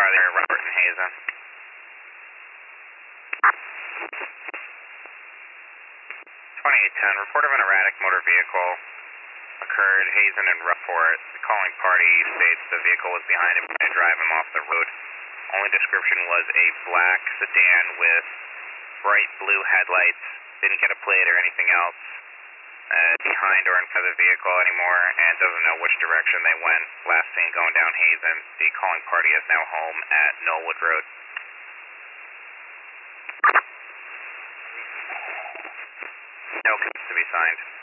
there, Robert and Hazen. 2810, report of an erratic motor vehicle occurred Hazen and Rufford. The calling party states the vehicle was behind him and drive him off the road. Only description was a black sedan with bright blue headlights. Didn't get a plate or anything else behind or in front of the vehicle anymore, and doesn't know which direction they went. Last seen going down Hazen. The calling party is now home at Knollwood Road. No case to be signed.